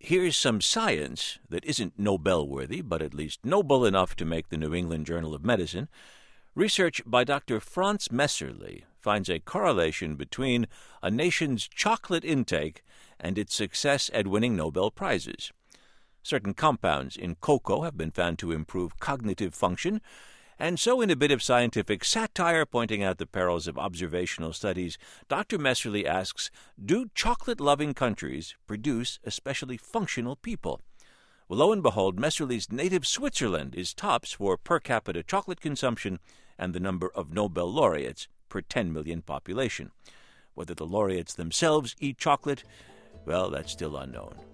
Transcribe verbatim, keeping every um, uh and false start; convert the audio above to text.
Here's some science that isn't Nobel-worthy, but at least noble enough to make the New England Journal of Medicine. Research by Doctor Franz Messerli finds a correlation between a nation's chocolate intake and its success at winning Nobel Prizes. Certain compounds in cocoa have been found to improve cognitive function, and so in a bit of scientific satire pointing out the perils of observational studies, Doctor Messerli asks, do chocolate-loving countries produce especially functional people? Well, lo and behold, Messerli's native Switzerland is tops for per capita chocolate consumption and the number of Nobel laureates per ten million population. Whether the laureates themselves eat chocolate, well, that's still unknown.